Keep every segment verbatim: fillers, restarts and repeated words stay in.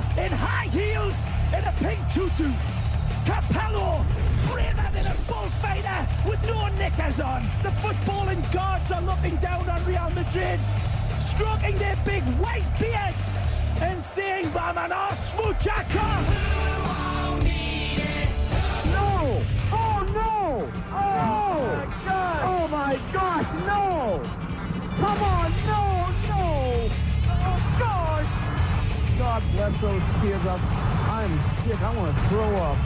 in high heels and a pink tutu. Capello, braver than a bullfighter with no knickers on. The footballing gods are looking down on Real Madrid, stroking their big white beards and saying, "Vámonos, muchacha!" No! Oh, no! Oh! Oh, my God! Oh, my gosh, no! Come on, no, no! Oh, God! God bless those kids. I'm, I'm sick. I want to throw up.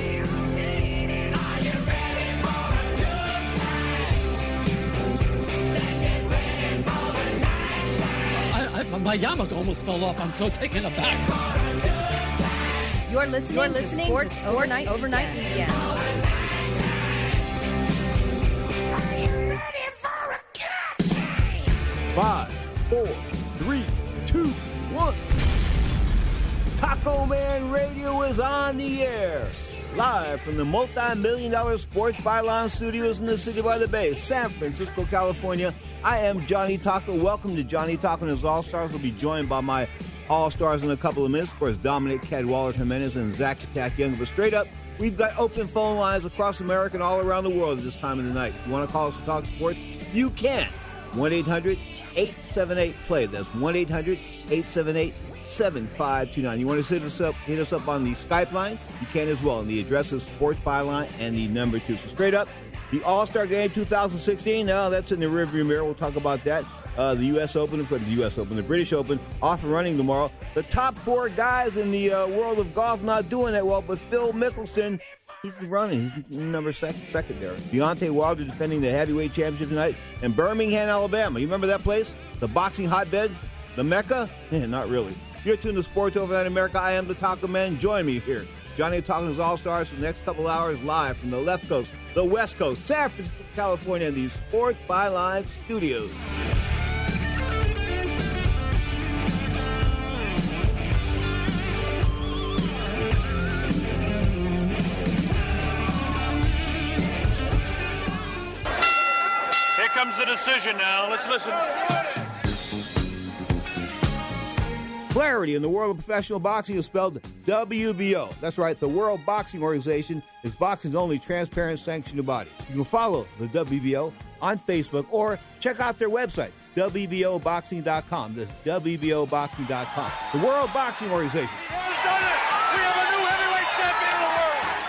I, I, my yarmulke almost fell off. I'm so taken aback. You're listening, You're listening to Sports, to sports Overnight, overnight Weekend. Five, four, three, two, one. Taco Man Radio is on the air. Live from the multi-million dollar Sports Byline Studios in the City by the Bay, San Francisco, California. I am Johnny Taco. Welcome to Johnny Taco and his All-Stars. We'll be joined by my All-Stars in a couple of minutes. Of course, Dominic Cadwallader Jimenez and Zach Attack Young. But straight up, we've got open phone lines across America and all around the world at this time of the night. If you want to call us to talk sports, you can. one eight hundred eight seven eight play. That's one eight hundred eight seven eight seven five two nine. You want to hit us up, hit us up on the Skype line? You can as well. And the address is Sports Byline and the number two. So straight up, the All-Star Game twenty sixteen, now that's in the rearview mirror. We'll talk about that. Uh, the U S Open, the U S Open, the British Open, off and running tomorrow. The top four guys in the uh, world of golf not doing that well, but Phil Mickelson, he's running. He's number second, second there. Deontay Wilder defending the heavyweight championship tonight in Birmingham, Alabama. You remember that place? The boxing hotbed? The Mecca? Yeah, not really. You're tuned to Sports Overnight America. I am the Taco Man. Join me here. Johnny Taco and his All-Stars for the next couple hours live from the left coast, the west coast, San Francisco, California, in the Sports Byline Studios. Here comes the decision now. Let's listen. Clarity in the world of professional boxing is spelled W B O. That's right, the World Boxing Organization is boxing's only transparent sanctioned body. You can follow the W B O on Facebook or check out their website, W B O boxing dot com. That's W B O boxing dot com. The World Boxing Organization. Who's done it? We have a new heavyweight champion in the world.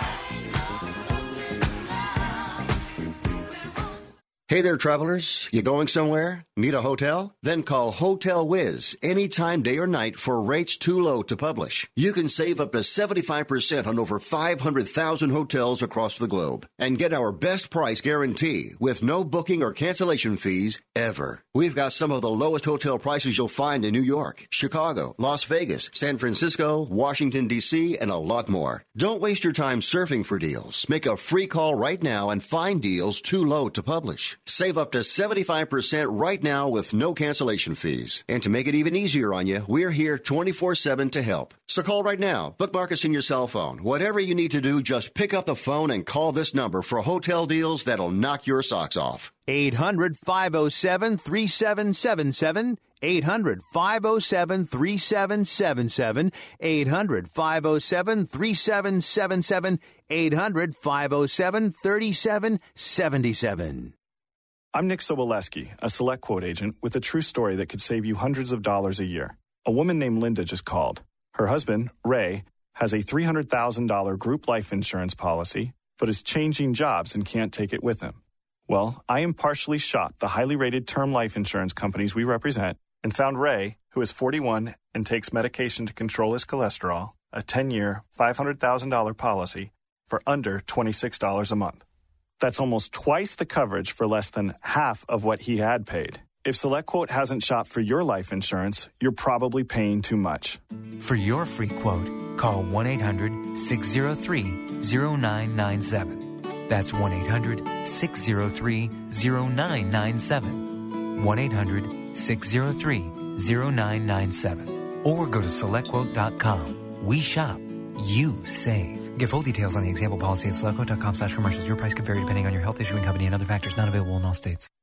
Hey there, travelers. You going somewhere? Need a hotel? Then call Hotel Wiz anytime, day or night, for rates too low to publish. You can save up to seventy-five percent on over five hundred thousand hotels across the globe and get our best price guarantee with no booking or cancellation fees ever. We've got some of the lowest hotel prices you'll find in New York, Chicago, Las Vegas, San Francisco, Washington, D C, and a lot more. Don't waste your time surfing for deals. Make a free call right now and find deals too low to publish. Save up to seventy-five percent right now with no cancellation fees. And to make it even easier on you, we're here twenty-four seven to help. So call right now. Bookmark us in your cell phone. Whatever you need to do, just pick up the phone and call this number for hotel deals that'll knock your socks off. eight hundred five oh seven three seven seven seven. eight hundred five oh seven three seven seven seven. eight hundred five oh seven three seven seven seven. eight hundred five oh seven three seven seven seven. I'm Nick Soboleski, a Select Quote agent with a true story that could save you hundreds of dollars a year. A woman named Linda just called. Her husband, Ray, has a three hundred thousand dollars group life insurance policy, but is changing jobs and can't take it with him. Well, I impartially shopped the highly rated term life insurance companies we represent and found Ray, who is forty-one and takes medication to control his cholesterol, a ten-year, five hundred thousand dollars policy for under twenty-six dollars a month. That's almost twice the coverage for less than half of what he had paid. If SelectQuote hasn't shopped for your life insurance, you're probably paying too much. For your free quote, call one eight hundred six oh three oh nine nine seven. That's one eight hundred six oh three oh nine nine seven. one eight hundred six oh three oh nine nine seven. Or go to select quote dot com. We shop. You save. Get full details on the example policy at select quote dot com slash commercials. Your price could vary depending on your health, issuing company, and other factors not available in all states.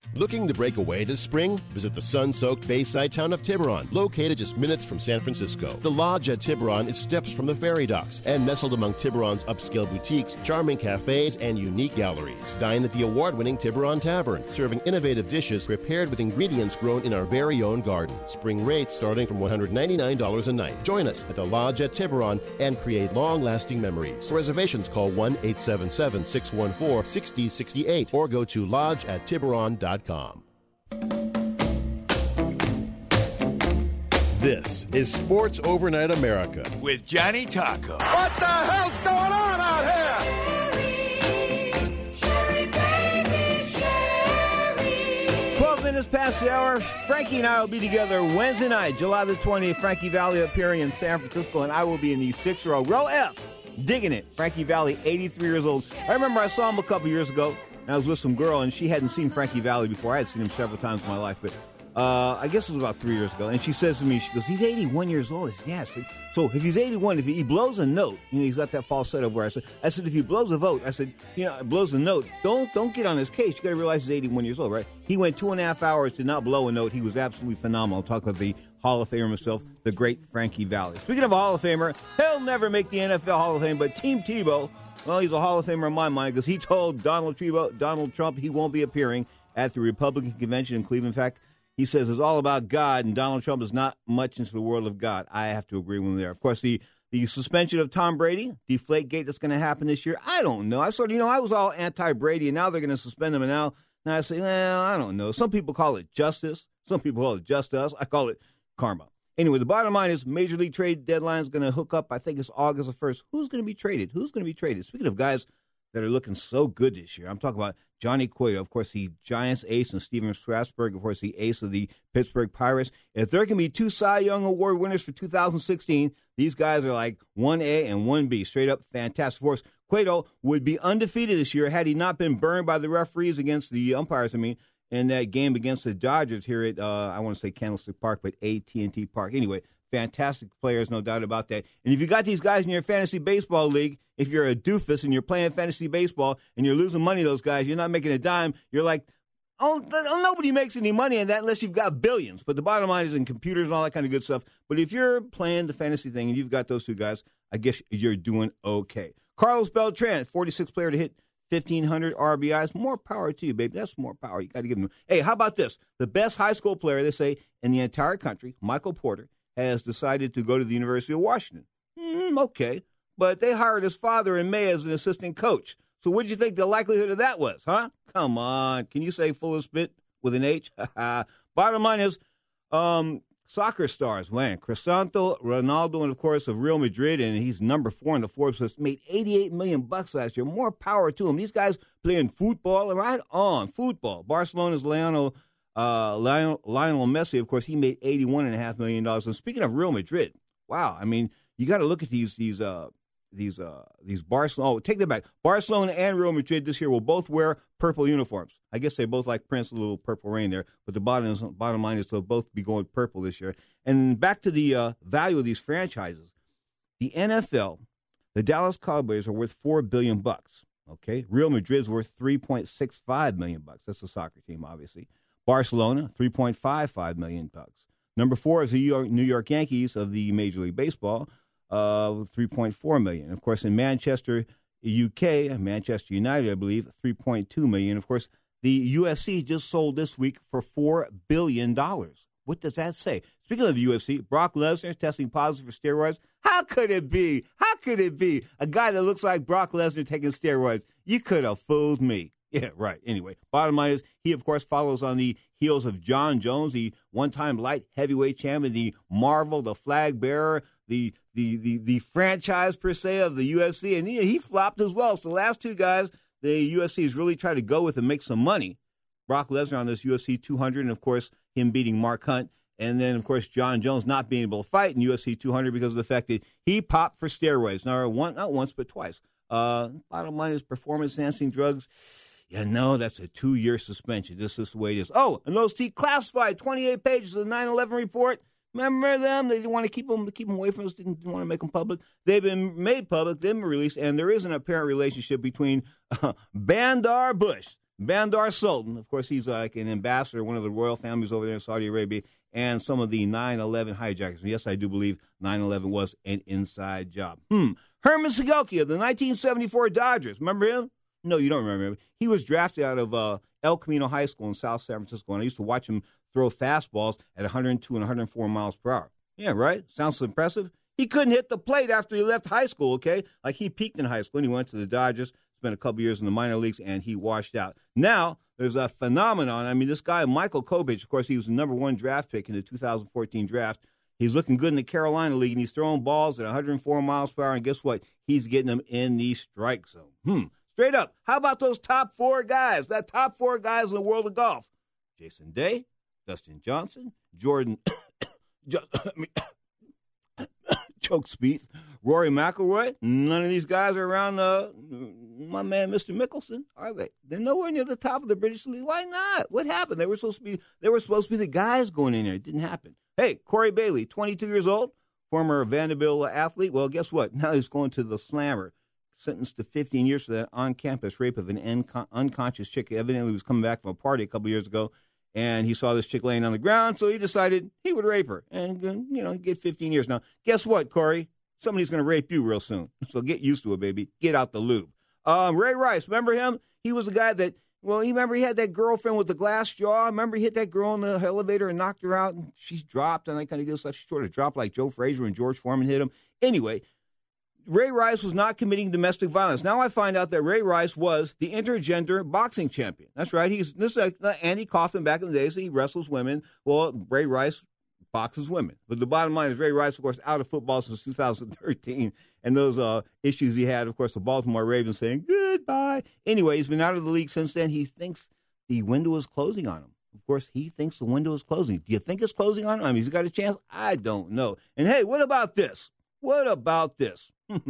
Looking to break away this spring? Visit the sun-soaked bayside town of Tiburon, located just minutes from San Francisco. The Lodge at Tiburon is steps from the ferry docks and nestled among Tiburon's upscale boutiques, charming cafes, and unique galleries. Dine at the award-winning Tiburon Tavern, serving innovative dishes prepared with ingredients grown in our very own garden. Spring rates starting from one hundred ninety-nine dollars a night. Join us at the Lodge at Tiburon and create long-lasting memories. For reservations, call one eight seven seven, six one four, six zero six eight or go to lodge at tiburon dot com. This is Sports Overnight America with Johnny Taco. What the hell's going on out here? twelve minutes past the hour. Frankie and I will be together Wednesday night, July the twentieth. Frankie Valli appearing in San Francisco, and I will be in the six-row, row F, digging it. Frankie Valli, eighty-three years old. I remember I saw him a couple years ago. I was with some girl, and she hadn't seen Frankie Valli before. I had seen him several times in my life, but uh, I guess it was about three years ago. And she says to me, she goes, he's eighty-one years old. I said, yes. So if he's eighty-one, if he blows a note, you know, he's got that falsetto where I said, I said, if he blows a vote, I said, you know, blows a note, don't don't get on his case. You got to realize he's eighty-one years old, right? He went two and a half hours to not blow a note. He was absolutely phenomenal. I'll talk about the Hall of Famer himself, the great Frankie Valli. Speaking of a Hall of Famer, he'll never make the N F L Hall of Fame, but Team Tebow, well, he's a Hall of Famer in my mind because he told Donald Trump, Donald Trump he won't be appearing at the Republican convention in Cleveland. In fact, he says it's all about God, and Donald Trump is not much into the world of God. I have to agree with him there. Of course, the, the suspension of Tom Brady, Deflategate that's going to happen this year, I don't know. I sort of, you know, I was all anti-Brady, and now they're going to suspend him, and now, now I say, well, I don't know. Some people call it justice. Some people call it justice. I call it karma. Anyway, the bottom line is Major League trade deadline is going to hook up. I think it's August the first. Who's going to be traded? Who's going to be traded? Speaking of guys that are looking so good this year, I'm talking about Johnny Cueto, of course, the Giants ace, and Steven Strasburg, of course, the ace of the Pittsburgh Pirates. If there can be two Cy Young Award winners for two thousand sixteen, these guys are like one A and one B, straight up fantastic. Of course, Cueto would be undefeated this year had he not been burned by the referees against the umpires, I mean, in that game against the Dodgers here at, uh, I want to say Candlestick Park, but A T and T Park. Anyway, fantastic players, no doubt about that. And if you got these guys in your fantasy baseball league, if you're a doofus and you're playing fantasy baseball and you're losing money to those guys, you're not making a dime, you're like, oh, nobody makes any money in that unless you've got billions. But the bottom line is in computers and all that kind of good stuff. But if you're playing the fantasy thing and you've got those two guys, I guess you're doing okay. Carlos Beltran, forty-sixth player to hit fifteen hundred R B Is. More power to you, baby. That's more power. You got to give them. Hey, how about this? The best high school player, they say, in the entire country, Michael Porter, has decided to go to the University of Washington. Mm, okay. But they hired his father in May as an assistant coach. So what did you think the likelihood of that was, huh? Come on. Can you say full of spit with an H? Bottom line is, um, soccer stars, man. Cristiano Ronaldo, and of course, of Real Madrid, and he's number four in the Forbes list, made eighty-eight million bucks last year. More power to him. These guys playing football, right on, football. Barcelona's Lionel, uh, Lionel, Lionel Messi, of course, he made eighty-one point five million dollars. And speaking of Real Madrid, wow, I mean, you got to look at these, these, uh, these, uh, these Barcelona. Oh, take that back. Barcelona and Real Madrid this year will both wear purple uniforms. I guess they both like Prince, a little purple rain there. But the bottom is, bottom line is they'll both be going purple this year. And back to the uh, value of these franchises. The N F L, the Dallas Cowboys are worth four billion bucks. Okay, Real Madrid's worth three point six five million bucks. That's a soccer team, obviously. Barcelona, three point five five million bucks. Number four is the New York Yankees of the Major League Baseball. Uh, three point four million dollars. Of course, in Manchester, U K, Manchester United, I believe, three point two million dollars. Of course, the U F C just sold this week for four billion dollars. What does that say? Speaking of the U F C, Brock Lesnar testing positive for steroids. How could it be? How could it be? A guy that looks like Brock Lesnar taking steroids. You could have fooled me. Yeah, right. Anyway, bottom line is he, of course, follows on the heels of John Jones, the one-time light heavyweight champion, the Marvel, the flag bearer, the the the the franchise, per se, of the U F C. And he, he flopped as well. So the last two guys the U F C has really tried to go with and make some money. Brock Lesnar on this U F C two hundred, and, of course, him beating Mark Hunt. And then, of course, John Jones not being able to fight in U F C two hundred because of the fact that he popped for steroids. Now, one, not once, but twice. Uh, bottom line is performance-enhancing drugs. Yeah, no, that's a two-year suspension. This is the way it is. Oh, and those declassified twenty-eight pages of the nine eleven report. Remember them? They didn't want to keep them, keep them away from us, didn't, didn't want to make them public. They've been made public, they've been released, and there is an apparent relationship between uh, Bandar Bush, Bandar Sultan, of course, he's like an ambassador, one of the royal families over there in Saudi Arabia, and some of the nine eleven hijackers. And yes, I do believe nine eleven was an inside job. Hmm. Herman Segelke of the nineteen seventy-four Dodgers. Remember him? No, you don't remember him. He was drafted out of uh, El Camino High School in South San Francisco, and I used to watch him throw fastballs at one hundred two and one hundred four miles per hour. Yeah, right? Sounds impressive. He couldn't hit the plate after he left high school, okay? Like he peaked in high school, and he went to the Dodgers, spent a couple years in the minor leagues, and he washed out. Now, there's a phenomenon. I mean, this guy, Michael Kopech, of course, he was the number one draft pick in the two thousand fourteen draft. He's looking good in the Carolina League, and he's throwing balls at one hundred four miles per hour, and guess what? He's getting them in the strike zone. Hmm. Straight up, how about those top four guys, that top four guys in the world of golf? Jason Day, Dustin Johnson, Jordan, just, I mean, choke Spieth, Rory McIlroy. None of these guys are around uh, my man, Mister Mickelson, are they? They're nowhere near the top of the British League. Why not? What happened? They were supposed to be. They were supposed to be the guys going in there. It didn't happen. Hey, Corey Bailey, twenty-two years old, former Vanderbilt athlete. Well, guess what? Now he's going to the Slammer, sentenced to fifteen years for that on-campus rape of an uncon- unconscious chick. Evidently, he was coming back from a party a couple years ago, and he saw this chick laying on the ground, so he decided he would rape her and, you know, get fifteen years. Now, guess what, Corey? Somebody's going to rape you real soon, so get used to it, baby. Get out the lube. Um, Ray Rice, remember him? He was the guy that, well, you remember he had that girlfriend with the glass jaw? Remember he hit that girl in the elevator and knocked her out, and she dropped, and that kind of good stuff. She sort of dropped like Joe Frazier and George Foreman hit him. Anyway, Ray Rice was not committing domestic violence. Now I find out that Ray Rice was the intergender boxing champion. That's right. He's this is like Andy Kaufman back in the days. He wrestles women. Well, Ray Rice boxes women. But the bottom line is Ray Rice, of course, out of football since two thousand thirteen. And those uh, issues he had, of course, the Baltimore Ravens saying goodbye. Anyway, he's been out of the league since then. He thinks the window is closing on him. Of course, he thinks the window is closing. Do you think it's closing on him? I mean, he's got a chance? I don't know. And hey, what about this? What about this?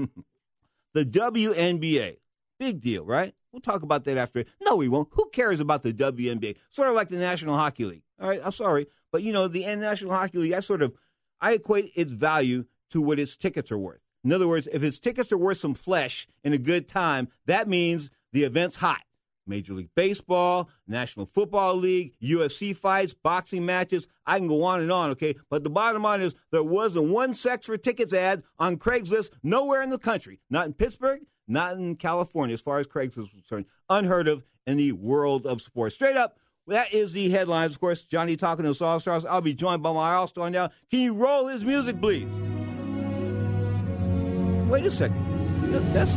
The W N B A. Big deal, right? We'll talk about that after. No, we won't. Who cares about the W N B A? Sort of like the National Hockey League. All right, I'm sorry. But, you know, the National Hockey League, I sort of, I equate its value to what its tickets are worth. In other words, if its tickets are worth some flesh and a good time, that means the event's hot. Major League Baseball, National Football League, U F C fights, boxing matches. I can go on and on, okay? But the bottom line is there wasn't one sex for tickets ad on Craigslist nowhere in the country. Not in Pittsburgh, not in California as far as Craigslist is concerned. Unheard of in the world of sports. Straight up, that is the headlines. Of course, Johnny talking to us All-Stars. I'll be joined by my All-Star now. Can you roll his music, please? Wait a second. That's,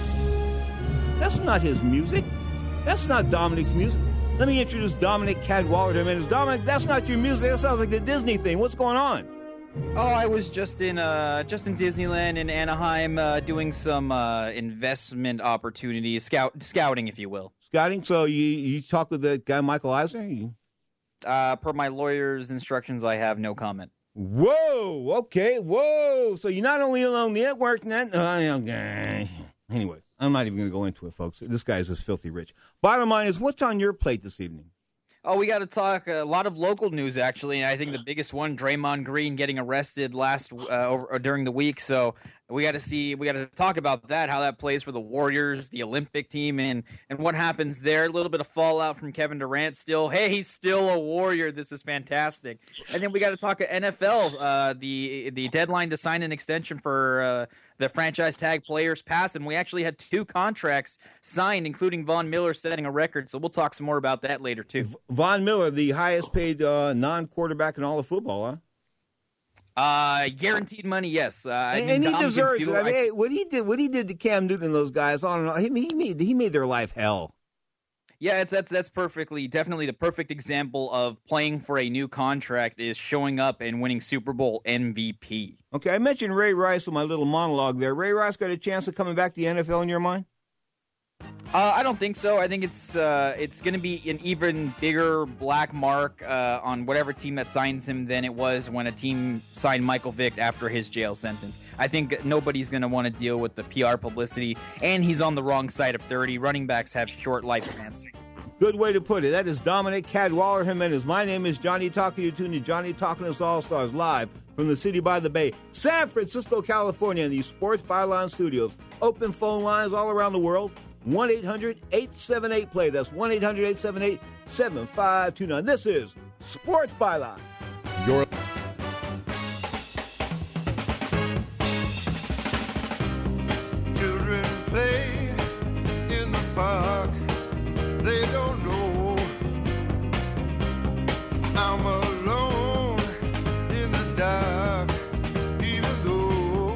that's not his music. That's not Dominic's music. Let me introduce Dominic Cadwallader. Man, Dominic, that's not your music. That sounds like the Disney thing. What's going on? Oh, I was just in uh, just in Disneyland in Anaheim uh, doing some uh, investment opportunities, scout scouting, if you will. Scouting? So you, you talked with the guy Michael Eisner? You... Uh, per my lawyer's instructions, I have no comment. Whoa, okay, whoa. So you're not only on the network, then... Uh, okay. Anyway, I'm not even going to go into it, folks. This guy is just filthy rich. Bottom line is, what's on your plate this evening? Oh, we got to talk a lot of local news, actually. And I think the biggest one, Draymond Green getting arrested last uh, over, or during the week. So we got to see, we got to talk about that, how that plays for the Warriors, the Olympic team, and and what happens there. A little bit of fallout from Kevin Durant still. Hey, he's still a Warrior. This is fantastic. And then we got to talk N F L. Uh, the the deadline to sign an extension for uh, the franchise tag players passed, and we actually had two contracts signed, including Von Miller setting a record. So we'll talk some more about that later too. Von Miller, the highest paid uh, non-quarterback in all of football, huh? Uh, guaranteed money, yes. Uh, and, and he deserves it. I mean, hey, what he did, what he did to Cam Newton and those guys, on and on, he, he made he made their life hell. Yeah, it's that's that's perfectly, definitely the perfect example of playing for a new contract is showing up and winning Super Bowl M V P. Okay, I mentioned Ray Rice in my little monologue there. Ray Rice got a chance of coming back to the N F L in your mind? Uh, I don't think so. I think it's uh, it's going to be an even bigger black mark uh, on whatever team that signs him than it was when a team signed Michael Vick after his jail sentence. I think nobody's going to want to deal with the P R publicity, and he's on the wrong side of thirty. Running backs have short lifespans. Good way to put it. That is Dominic Cadwallader Jimenez. My name is Johnny Talker. You tuned to Johnny Talking to Us All-Stars live from the city by the bay, San Francisco, California, in the Sports Byline Studios. Open phone lines all around the world. one eight hundred eight seven eight play. That's one eight hundred eight seven eight seven five two nine. This is Sports Byline. Your Children play in the park. They don't know I'm alone in the dark. Even though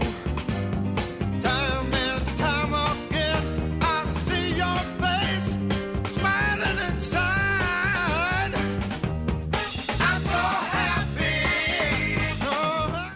time and time again I see your face smiling inside. I'm so happy. Oh.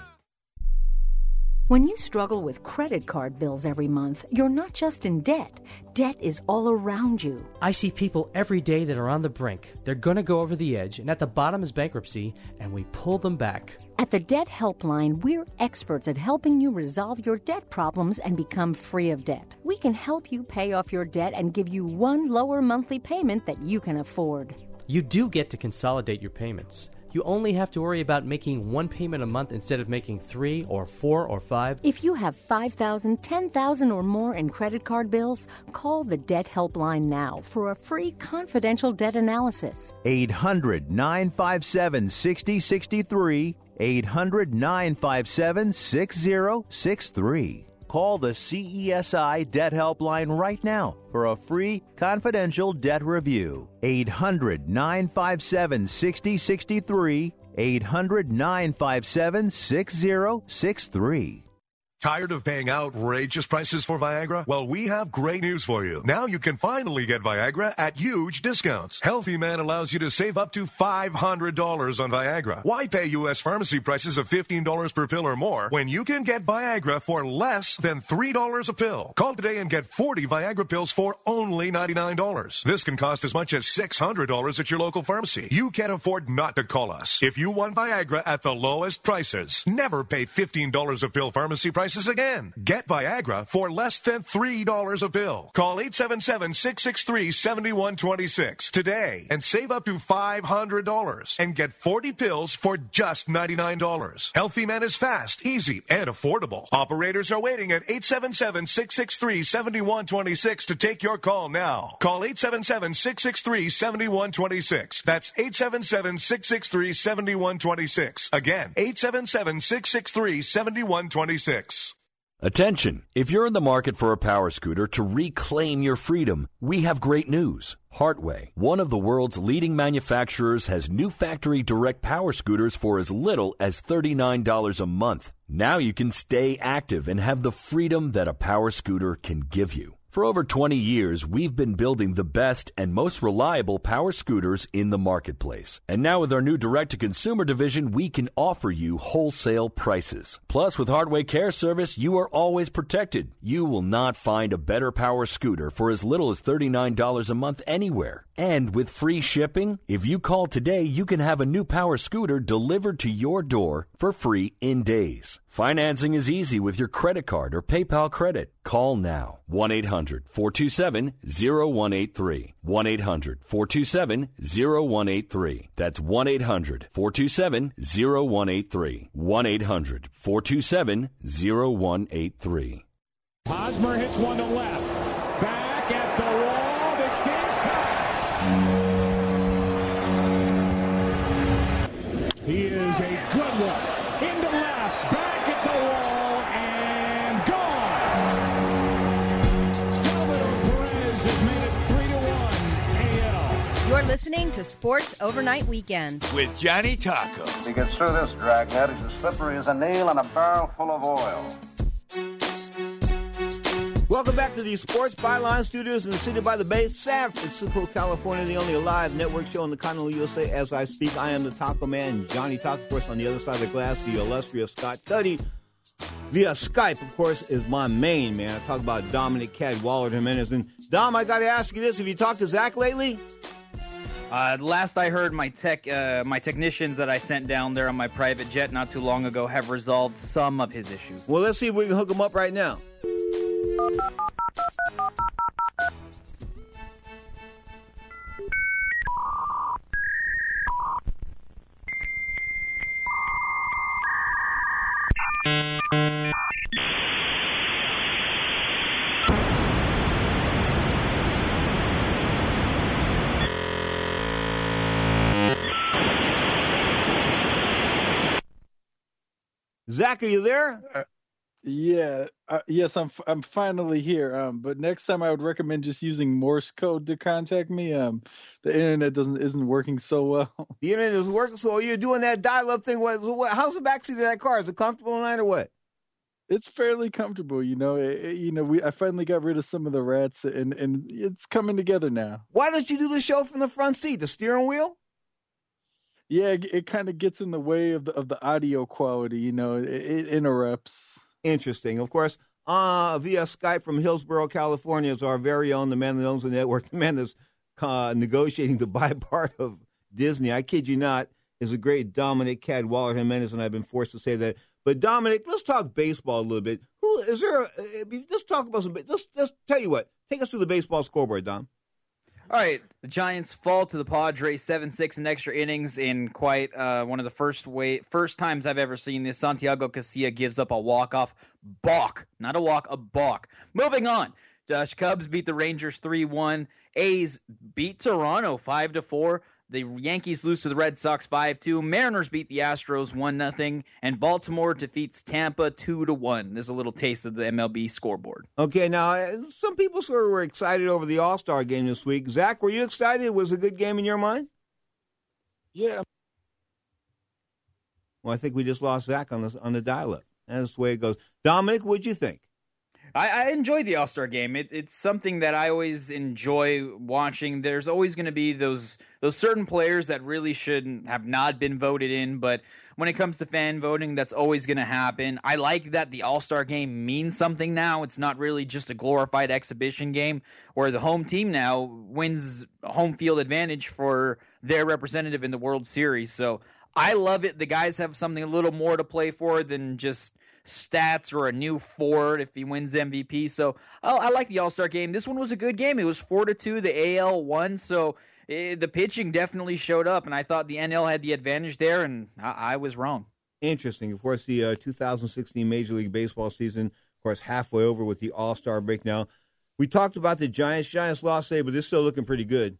When you struggle with credit card bills every month, you're not just in debt. Debt is all around you. I see people every day that are on the brink. They're going to go over the edge, and at the bottom is bankruptcy, and we pull them back. At the Debt Helpline, we're experts at helping you resolve your debt problems and become free of debt. We can help you pay off your debt and give you one lower monthly payment that you can afford. You do get to consolidate your payments. You only have to worry about making one payment a month instead of making three or four or five. If you have five thousand dollars, ten thousand dollars or more in credit card bills, call the Debt Helpline now for a free confidential debt analysis. eight hundred nine five seven six zero six three. eight hundred nine five seven six zero six three. Call the C E S I Debt Helpline right now for a free confidential debt review. eight hundred nine five seven six zero six three. eight hundred nine five seven six zero six three. Tired of paying outrageous prices for Viagra? Well, we have great news for you. Now you can finally get Viagra at huge discounts. Healthy Man allows you to save up to five hundred dollars on Viagra. Why pay U S pharmacy prices of fifteen dollars per pill or more when you can get Viagra for less than three dollars a pill? Call today and get forty Viagra pills for only ninety-nine dollars. This can cost as much as six hundred dollars at your local pharmacy. You can't afford not to call us. If you want Viagra at the lowest prices, never pay fifteen dollars a pill pharmacy prices again. Get Viagra for less than three dollars a pill. Call eight seven seven, six six three, seven one two six today and save up to five hundred dollars and get forty pills for just ninety-nine dollars. Healthy Man is fast, easy, and affordable. Operators are waiting at eight seven seven, six six three, seven one two six to take your call now. Call eight seven seven, six six three, seven one two six. That's eight seven seven, six six three, seven one two six. Again, eight seven seven, six six three, seven one two six. Attention! If you're in the market for a power scooter to reclaim your freedom, we have great news. Hartway, one of the world's leading manufacturers, has new factory direct power scooters for as little as thirty-nine dollars a month. Now you can stay active and have the freedom that a power scooter can give you. For over twenty years, we've been building the best and most reliable power scooters in the marketplace. And now with our new direct-to-consumer division, we can offer you wholesale prices. Plus, with Hardway Care Service, you are always protected. You will not find a better power scooter for as little as thirty-nine dollars a month anywhere. And with free shipping, if you call today, you can have a new power scooter delivered to your door for free in days. Financing is easy with your credit card or PayPal credit. Call now. one eight hundred, four two seven, zero one eight three. one eight hundred, four two seven, zero one eight three. That's one eight hundred, four two seven, zero one eight three. one eight hundred, four two seven, zero one eight three. Hosmer hits one to left. Back at the wall. This game's tied. He is a good one. Into left. Back at the wall. And gone. Salvador Perez has made it three to one. A L. You're listening to Sports Overnight Weekend with Johnny Taco. He gets through this dragnet. He's as slippery as a nail in a barrel full of oil. Welcome back to the Sports Byline Studios in the City by the Bay, San Francisco, California, the only live network show in the continental U S A. As I speak, I am the Taco Man, Johnny Taco. Of course, on the other side of the glass, the illustrious Scott Cuddy. Via Skype, of course, is my main man. I talk about Dominic Cadwallader Jimenez. And, Dom, I got to ask you this. Have you talked to Zach lately? Uh, last I heard, my tech, uh, my technicians that I sent down there on my private jet not too long ago have resolved some of his issues. Well, let's see if we can hook him up right now. Zach, are you there? Uh, yeah. Uh, yes, I'm. I'm finally here. Um, but next time I would recommend just using Morse code to contact me. Um, the internet doesn't isn't working so well. The internet is working so well. You're doing that dial-up thing. What, what? How's the backseat of that car? Is it comfortable tonight or what? It's fairly comfortable, you know. It, it, you know, we I finally got rid of some of the rats, and and it's coming together now. Why don't you do the show from the front seat, the steering wheel? Yeah, it, it kind of gets in the way of the of the audio quality. You know, it, it interrupts. Interesting. Of course, uh, via Skype from Hillsborough, California, is our very own, the man that owns the network, the man that's uh, negotiating to buy part of Disney. I kid you not, is a great Dominic Cadwallader Jimenez, and I've been forced to say that. But Dominic, let's talk baseball a little bit. Who is there? A, let's talk about some. Let's let's tell you what. Take us through the baseball scoreboard, Dom. All right, the Giants fall to the Padres seven six in extra innings in quite uh, one of the first way first times I've ever seen this. Santiago Casilla gives up a walk-off balk, not a walk, a balk. Moving on, Josh Cubs beat the Rangers three one. A's beat Toronto five to four. The Yankees lose to the Red Sox five two. Mariners beat the Astros one nothing. And Baltimore defeats Tampa two to one. There's a little taste of the M L B scoreboard. Okay, now, some people sort of were excited over the All-Star game this week. Zach, were you excited? Was it a good game in your mind? Yeah. Well, I think we just lost Zach on the, on the dial-up. That's the way it goes. Dominic, what'd you think? I, I enjoy the All-Star game. It, it's something that I always enjoy watching. There's always going to be those those certain players that really shouldn't have not been voted in, but when it comes to fan voting, that's always going to happen. I like that the All-Star game means something now. It's not really just a glorified exhibition game where the home team now wins home field advantage for their representative in the World Series. So I love it. The guys have something a little more to play for than just stats or a new Ford if he wins M V P. So I, I like the All-Star game. This one was a good game. It was four to two. The A L won, so it, the pitching definitely showed up, and I thought the N L had the advantage there, and I, I was wrong. Interesting. Of course, the uh, two thousand sixteen Major League Baseball season, of course, halfway over with the All-Star break now. We talked about the Giants. Giants lost today, but they're still looking pretty good.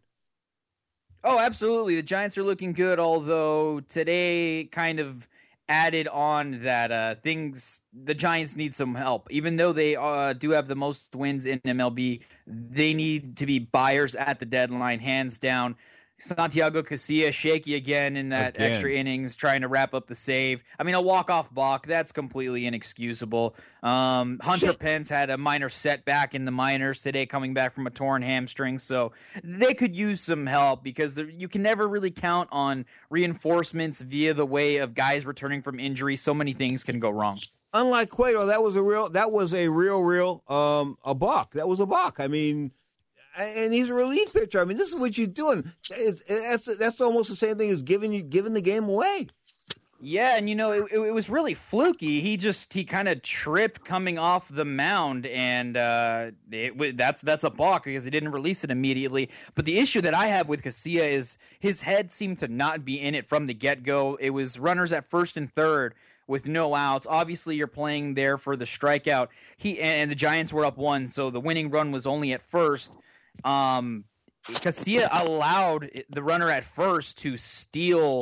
Oh, absolutely. The Giants are looking good, although today kind of added on that uh, things the Giants need some help. Even though they uh, do have the most wins in M L B, they need to be buyers at the deadline, hands down. Santiago Casilla shaky again in that again. extra innings, trying to wrap up the save. I mean, a walk-off balk, that's completely inexcusable. Um, Hunter Shit. Pence had a minor setback in the minors today, coming back from a torn hamstring, so they could use some help because you can never really count on reinforcements via the way of guys returning from injury. So many things can go wrong. Unlike Cueto, that was a real, that was a real, real um, a balk. That was a balk. I mean. And he's a relief pitcher. I mean, this is what you're doing. It's, that's that's almost the same thing as giving you giving the game away. Yeah, and you know, it, it was really fluky. He just he kind of tripped coming off the mound, and uh, it, that's that's a balk because he didn't release it immediately. But the issue that I have with Casilla is his head seemed to not be in it from the get-go. It was runners at first and third with no outs. Obviously, you're playing there for the strikeout. He and the Giants were up one, so the winning run was only at first. Um, Casilla allowed the runner at first to steal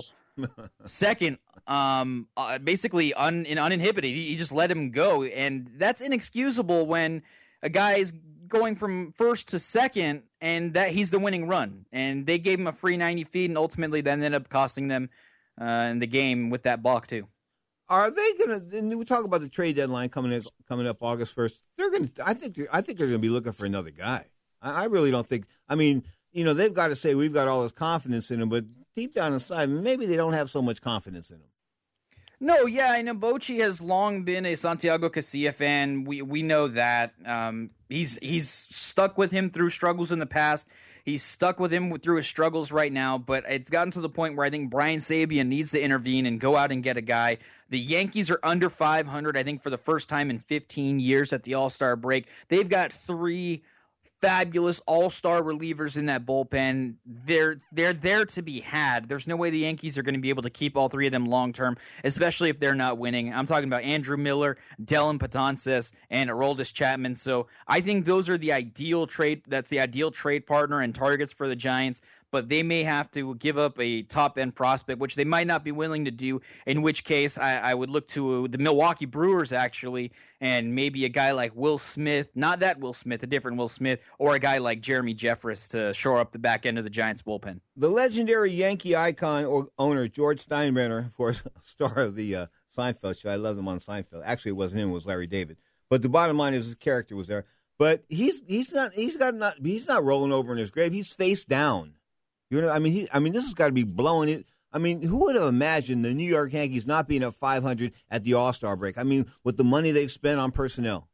second, um, uh, basically un, uninhibited. He, he just let him go, and that's inexcusable when a guy is going from first to second, and that he's the winning run. And they gave him a free ninety feet, and ultimately that ended up costing them uh, in the game with that balk too. Are they gonna? And we talk about the trade deadline coming in, coming up August first. They're gonna. I think. I think they're gonna be looking for another guy. I really don't think – I mean, you know, they've got to say we've got all this confidence in him, but deep down inside, maybe they don't have so much confidence in him. No, yeah, I know Bochy has long been a Santiago Casilla fan. We we know that. Um, he's he's stuck with him through struggles in the past. He's stuck with him through his struggles right now, but it's gotten to the point where I think Brian Sabean needs to intervene and go out and get a guy. The Yankees are under five hundred, I think, for the first time in fifteen years at the All-Star break. They've got three – fabulous all-star relievers in that bullpen. They're they're there to be had. There's no way the Yankees are going to be able to keep all three of them long-term, especially if they're not winning. I'm talking about Andrew Miller, Dellin Betances, and Aroldis Chapman. So I think those are the ideal trade. That's the ideal trade partner and targets for the Giants. but they may have to give up a top-end prospect, which they might not be willing to do, in which case I, I would look to the Milwaukee Brewers, actually, and maybe a guy like Will Smith, not that Will Smith, a different Will Smith, or a guy like Jeremy Jeffress to shore up the back end of the Giants bullpen. The legendary Yankee icon or owner, George Steinbrenner, of course, star of the uh, Seinfeld show. I love him on Seinfeld. Actually, it wasn't him, it was Larry David. But the bottom line is his character was there. But he's he's not he's got not he's not rolling over in his grave. He's face down. You know, I mean, he I mean, this has got to be blowing it. I mean, who would have imagined the New York Yankees not being at five hundred at the All-Star break? I mean, with the money they've spent on personnel.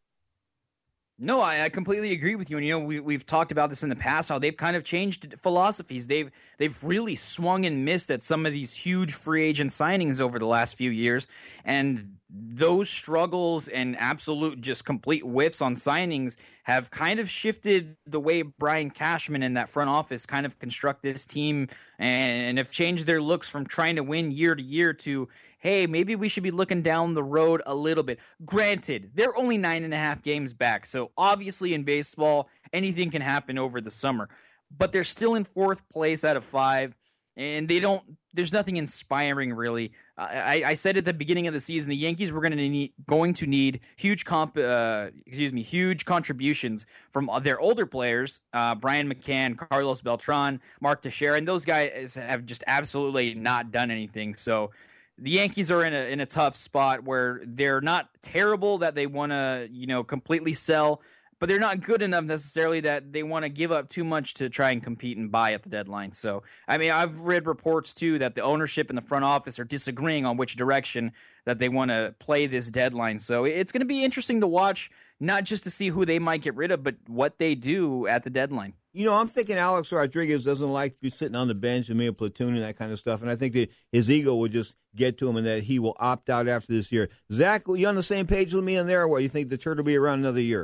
No, I, I completely agree with you. And, you know, we, we've talked about this in the past, how they've kind of changed philosophies. They've they've really swung and missed at some of these huge free agent signings over the last few years. And those struggles and absolute just complete whiffs on signings have kind of shifted the way Brian Cashman and that front office kind of construct this team, and have changed their looks from trying to win year to year to, hey, maybe we should be looking down the road a little bit. Granted, they're only nine and a half games back, so obviously in baseball, anything can happen over the summer. But they're still in fourth place out of five, and they don't. There's nothing inspiring, really. I, I said at the beginning of the season, the Yankees were going to need going to need huge comp, uh, excuse me, huge contributions from their older players, uh, Brian McCann, Carlos Beltran, Mark Teixeira, and those guys have just absolutely not done anything. So the Yankees are in a in a tough spot where they're not terrible that they want to, you know, completely sell, but they're not good enough necessarily that they want to give up too much to try and compete and buy at the deadline. So, I mean, I've read reports, too, that the ownership and the front office are disagreeing on which direction that they want to play this deadline. So it's going to be interesting to watch, not just to see who they might get rid of, but what they do at the deadline. You know, I'm thinking Alex Rodriguez doesn't like to be sitting on the bench and be a platoon and that kind of stuff, and I think that his ego would just get to him and that he will opt out after this year. Zach, are you on the same page with me on there, or what, you think the turd will be around another year?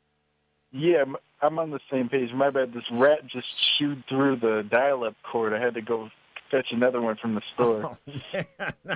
Yeah, I'm on the same page. My bad. This rat just chewed through the dial-up cord. I had to go fetch another one from the store. Oh,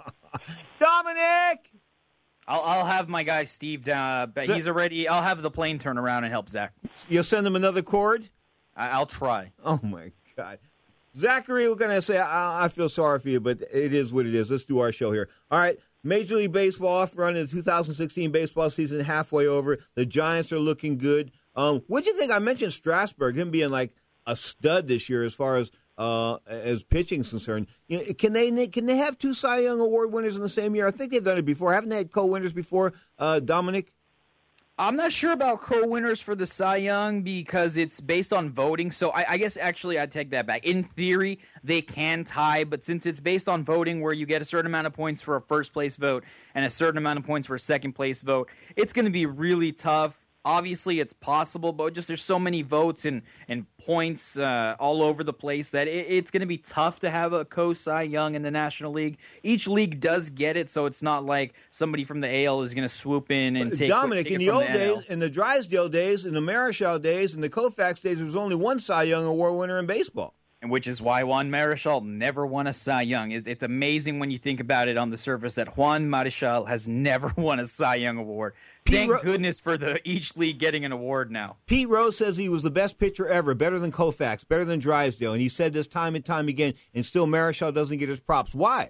Dominic! I'll I'll have my guy Steve down. But he's already. I'll have the plane turn around and help Zach. You'll send him another cord? I, I'll try. Oh my God, Zachary, we're gonna say I, I feel sorry for you, but it is what it is. Let's do our show here. All right. Major League Baseball off run in the two thousand sixteen baseball season halfway over. The Giants are looking good. Um, what do you think? I mentioned Strasburg, him being like a stud this year as far as uh, as pitching is concerned. You know, can they can they have two Cy Young Award winners in the same year? I think they've done it before. Haven't they had co-winners before, uh, Dominic? I'm not sure about co-winners for the Cy Young because it's based on voting. So I, I guess actually I'd take that back. In theory, they can tie, but since it's based on voting where you get a certain amount of points for a first-place vote and a certain amount of points for a second-place vote, it's going to be really tough. Obviously, it's possible, but just there's so many votes and, and points uh, all over the place that it, it's going to be tough to have a co-Cy Young in the National League. Each league does get it, so it's not like somebody from the A L is going to swoop in and take, Dominic, take it in the from old the N L. days, in the Drysdale days, in the Marichal days, in the Koufax days, there was only one Cy Young Award winner in baseball. And which is why Juan Marichal never won a Cy Young. It's, it's amazing when you think about it on the surface that Juan Marichal has never won a Cy Young Award. Pete Thank Ro- goodness for the each league getting an award now. Pete Rose says he was the best pitcher ever, better than Koufax, better than Drysdale, and he said this time and time again, and still Marichal doesn't get his props. Why?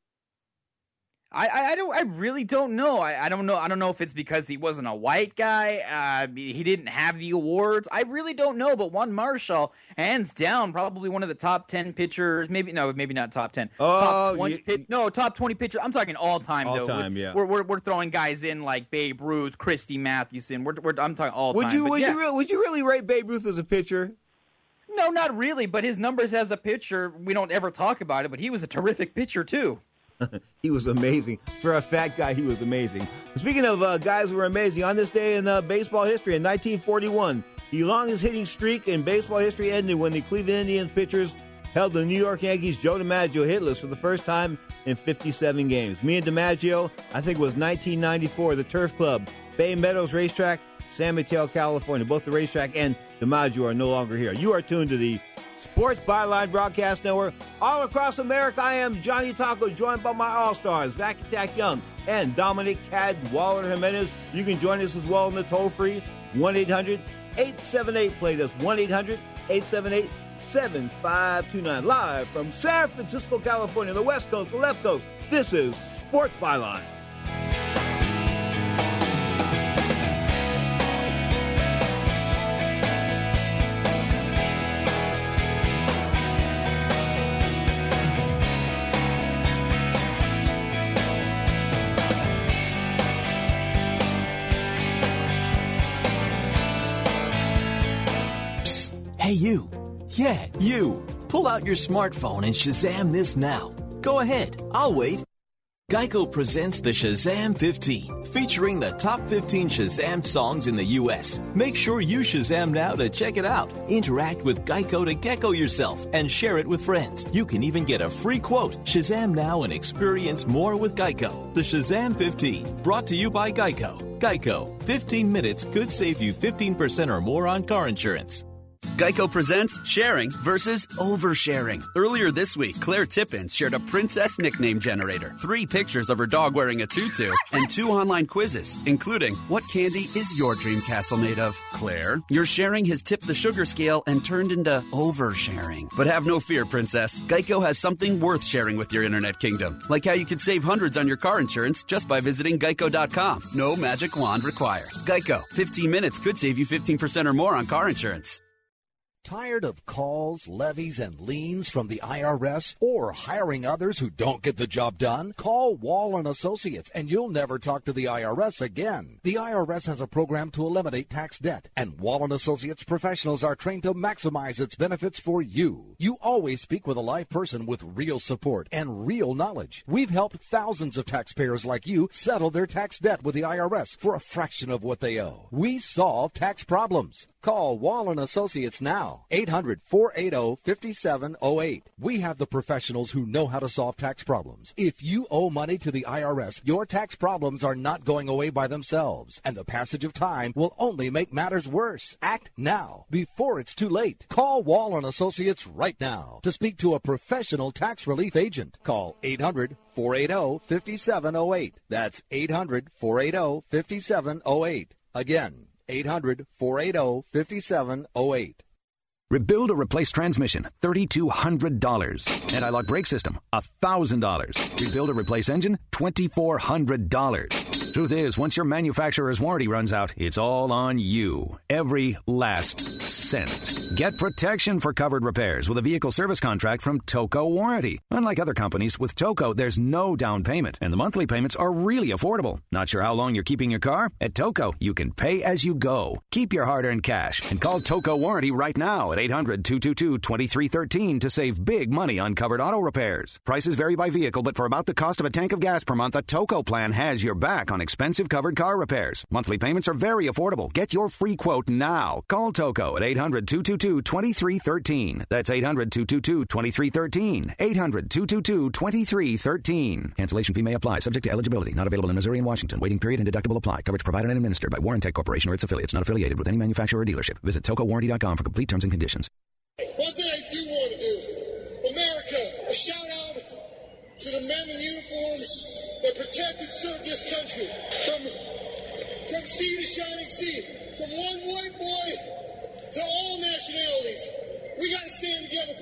I, I, I don't I really don't know. I, I don't know. I don't know if it's because he wasn't a white guy. Uh, he didn't have the awards. I really don't know. But Juan Marichal, hands down, probably one of the top ten pitchers. Maybe no, maybe not top ten. Oh, top twenty. you, Pit, no, top twenty pitchers. I'm talking all time. All though. time, we're, yeah. We're, we're we're throwing guys in like Babe Ruth, Christy Mathewson. We're, we're I'm talking all would time. You but would yeah. you really, would you really rate Babe Ruth as a pitcher? No, not really. But his numbers as a pitcher, we don't ever talk about it. But he was a terrific pitcher too. He was amazing. For a fat guy, he was amazing. Speaking of uh, guys who were amazing, on this day in uh, baseball history, in nineteen forty-one, the longest hitting streak in baseball history ended when the Cleveland Indians pitchers held the New York Yankees' Joe DiMaggio hitless for the first time in fifty-seven games. Me and DiMaggio, I think it was nineteen ninety-four, the Turf Club, Bay Meadows Racetrack, San Mateo, California. Both the racetrack and DiMaggio are no longer here. You are tuned to the Sports Byline Broadcast Network. All across America, I am Johnny Taco, joined by my All-Stars, Zach Attack Young and Dominic Cadwallader Jimenez. You can join us as well on the toll-free one eight hundred eight seven eight play. That's one eight hundred eight seven eight, seven five two nine. Live from San Francisco, California, the West Coast, the left coast, this is Sports Byline. Hey, you. Yeah, you. Pull out your smartphone and Shazam this now. Go ahead. I'll wait. Geico presents the Shazam fifteen, featuring the top fifteen Shazam songs in the U S. Make sure you Shazam now to check it out. Interact with Geico to gecko yourself and share it with friends. You can even get a free quote. Shazam now and experience more with Geico. The Shazam fifteen, brought to you by Geico. Geico, fifteen minutes could save you fifteen percent or more on car insurance. Geico presents sharing versus oversharing. Earlier this week, Claire Tippins shared a princess nickname generator, three pictures of her dog wearing a tutu, and two online quizzes, including what candy is your dream castle made of? Claire, your sharing has tipped the sugar scale and turned into oversharing. But have no fear, princess. Geico has something worth sharing with your internet kingdom, like how you could save hundreds on your car insurance just by visiting geico dot com. No magic wand required. Geico, fifteen minutes could save you fifteen percent or more on car insurance. Tired of calls, levies, and liens from the I R S or hiring others who don't get the job done? Call Wall and Associates and you'll never talk to the I R S again. The I R S has a program to eliminate tax debt, and Wall and Associates professionals are trained to maximize its benefits for you. You always speak with a live person with real support and real knowledge. We've helped thousands of taxpayers like you settle their tax debt with the I R S for a fraction of what they owe. We solve tax problems. Call Wall and Associates now, eight hundred, four eight zero, five seven zero eight. We have the professionals who know how to solve tax problems. If you owe money to the I R S, your tax problems are not going away by themselves, and the passage of time will only make matters worse. Act now, before it's too late. Call Wall and Associates right now to speak to a professional tax relief agent. Call eight hundred, four eight zero, five seven zero eight. That's eight hundred, four eight zero, five seven zero eight. Again, eight hundred, four eight zero, five seven zero eight. Rebuild or replace transmission, three thousand two hundred dollars. Anti-lock brake system, one thousand dollars. Rebuild or replace engine, two thousand four hundred dollars. Truth is, once your manufacturer's warranty runs out, it's all on you. Every last cent. Get protection for covered repairs with a vehicle service contract from Toco Warranty. Unlike other companies, with Toco, there's no down payment, and the monthly payments are really affordable. Not sure how long you're keeping your car? At Toco, you can pay as you go. Keep your hard-earned cash and call Toco Warranty right now at eight hundred, two two two, two three one three to save big money on covered auto repairs. Prices vary by vehicle, but for about the cost of a tank of gas per month, a Toco plan has your back on expensive covered car repairs. Monthly payments are very affordable. Get your free quote now. Call Toco at eight hundred, two two two, two three one three. That's eight hundred, two two two, two three one three. eight hundred, two two two, two three one three. Cancellation fee may apply. Subject to eligibility. Not available in Missouri and Washington. Waiting period and deductible apply. Coverage provided and administered by Warrantech Corporation or its affiliates. Not affiliated with any manufacturer or dealership. Visit toco warranty dot com for complete terms and conditions. One thing I do want to do, America, a shout out to the men in uniforms that protect and serve this country. From, from sea to shining sea, from one white boy to all nationalities. We got to stand together,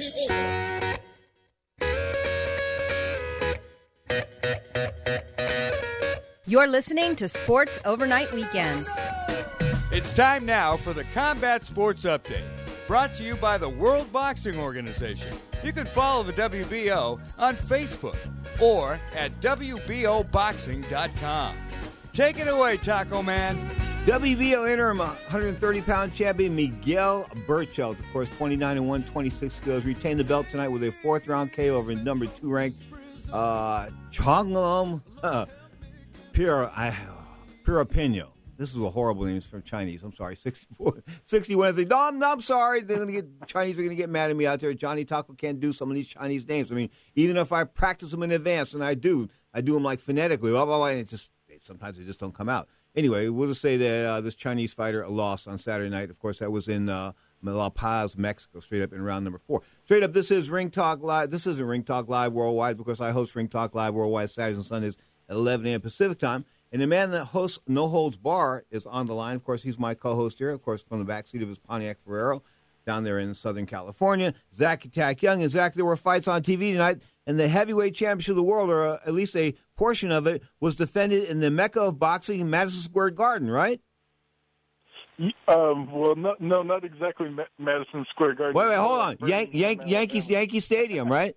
people. You're listening to Sports Overnight Weekend. It's time now for the Combat Sports Update, brought to you by the World Boxing Organization. You can follow the W B O on Facebook or at W B O boxing dot com. Take it away, Taco Man. W B O interim one hundred thirty pound champion Miguel Berchelt, of course, twenty-nine and one, twenty-six kills, retained the belt tonight with a fourth round K O over number two ranked uh, Chonglom uh, Pirapino. This is a horrible name from Chinese. I'm sorry. sixty-four, sixty-one. I think, no, I'm, no, I'm sorry. They're gonna get Chinese are going to get mad at me out there. Johnny Taco can't do some of these Chinese names. I mean, even if I practice them in advance, and I do, I do them like phonetically. Blah, blah, blah, and it just sometimes they just don't come out. Anyway, we'll just say that uh, this Chinese fighter lost on Saturday night. Of course, that was in uh, La Paz, Mexico, straight up in round number four. Straight up, this is Ring Talk Live. This isn't Ring Talk Live Worldwide because I host Ring Talk Live Worldwide Saturdays and Sundays at eleven a.m. Pacific time. And the man that hosts No Holds Bar is on the line. Of course, he's my co-host here, of course, from the backseat of his Pontiac Ferrero. down there in Southern California. Zach Attack Young. And Zach, there were fights on T V tonight, and the heavyweight championship of the world, or uh, at least a portion of it, was defended in the Mecca of boxing in Madison Square Garden, right? Um, well, no, no, not exactly Ma- Madison Square Garden. Wait, wait, hold on. Yan- Yan- Yankees, Yankee Stadium, right?